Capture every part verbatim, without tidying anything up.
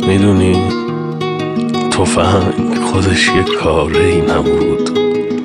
میدونی تفنگ خودش یه کاره ای نبود،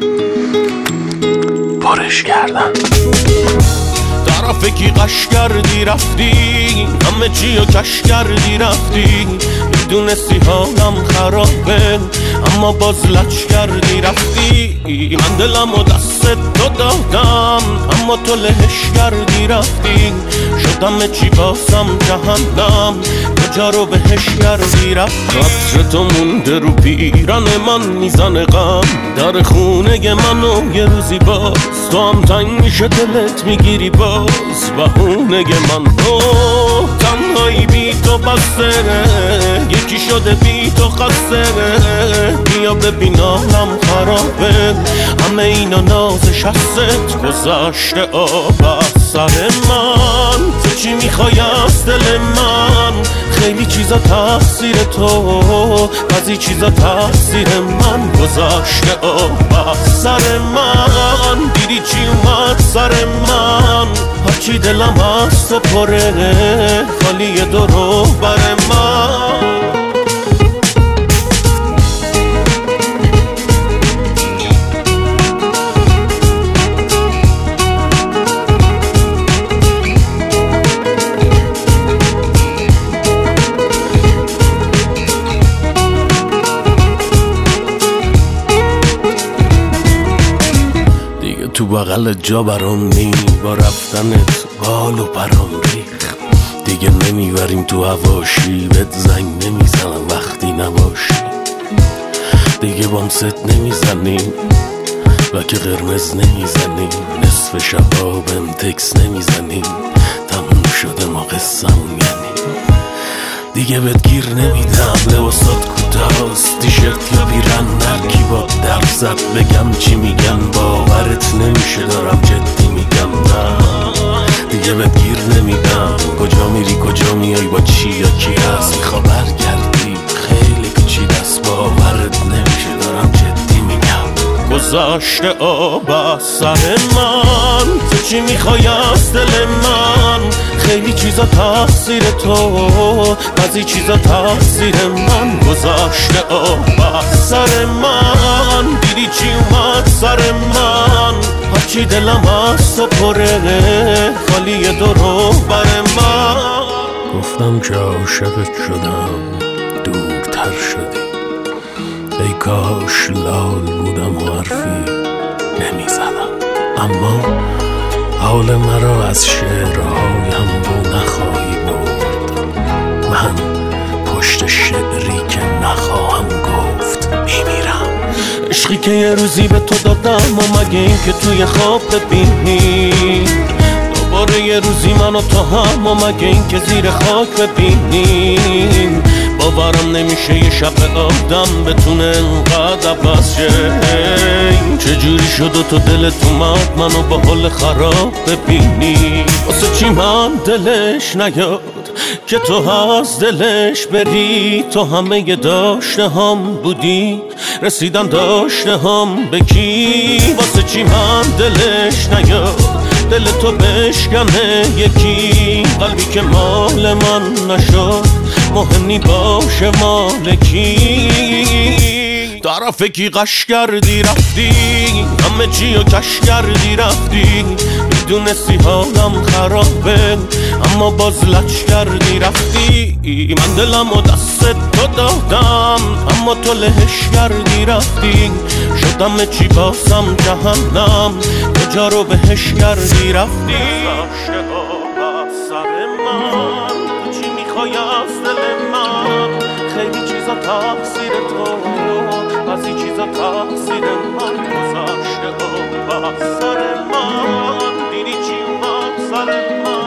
پرش کردن. طرف کی قش کردی رفتی، همه چی رو کش کردی رفتی، میدونستی حالم خرابه اما باز لچ کردی رفتی. من دلم و دست تو دادم اما تو لهش کردی رفتی، شدم چی باسم جهنم کجا رو بهش کردی رفتی. عطر تو مونده رو پیرن من میزنه غم در خونه منو یه روزی باز، تو هم تنگ میشه دلت میگیری باز بهونه من. تو تنهایی بی تو بسره، یکی شده بی تو خسره، بیا ببین حالم خرابه همه اینا نازش هست گذشته آب از سر من. تو چی میخوای از دل من؟ خیلی چیزا تقصیر تو، بعضی چیزا تقصیر من. گذشته آب از سر من، دیدی چی اومد سر من؟ هرچی دلم از تو پره خالی درو بر من. تو بغل جا برام نی، با رفتنت بال و برام ریخ. دیگه نمیبریم تو هواشی، بهت زنگ نمیزنم وقتی نباشی. دیگه بام ست نمیزنیم و که قرمز نمیزنیم، نصف شبا بهم تکس نمیزنیم، تموم شده ما قصه‌مون یعنی. دیگه بهت گیر نمیدم، لباسات کوتاست، تیشرت یا پیرن، هرکی با در زد بگم چی میگن باورت نمیشه دارم جدی میگم. نه دیگه بهت گیر نمیدم، کجا میری کجا میای با چی یا کی هست، میخوا برگردی خیلی پیچیده است باورت نمیشه دارم جدی میگم. گذشته آب از سر من، تو چی میخوای از دل من؟ خیلی چیزا تقصیر تو، بعضی چیزا تقصیر من. گذشته آب از سر من، دیدی چی اومد سر من؟ هرچی دلم از تو پره خالی درو بر من. گفتم که عاشقت شدم دورتر شدی، ای کاش لال بودم و حرفی نمیزدم. اما حال مرا از شعرهایم بو نخواهی برد، من پشت شعری که نخواهم گفت میمیرم. عشقی که یه روزی به تو دادم و مگه این که توی خواب ببینی دوباره یه روزی من و تو هم، و مگه این که زیر خاک ببینیم. باورم نمیشه یه شب آدم بتونه انقدر عوض شه. چجوری شد و تو دلت اومد منو با حال خراب ببینی؟ واسه چی من دلش نیاد که تو از دلش بری؟ تو همه ی داشته هم بودی، رسیدن داشته هم به کی؟ واسه چی من دلش نیاد دل تو بشکنه یکی؟ قلبی که مال من نشد مهم نی باشه مال کی؟ طرف کی قش کردی رفتی، همه چی رو کش کردی رفتی، میدونستی حالم خرابه اما باز لچ کردی رفتی. من دلم و دست تو دادم اما تو لهش کردی رفتی، شدم چی باسم جهنم کجا رو بهش کردی رفتی. گذشته آب از سر من، تو چی میخوای از دل من؟ خیلی چیزا تقصیر تو، بعضی چیزا تقصیر من. گذشته آب از سر من، دیدی چی اومد سر من؟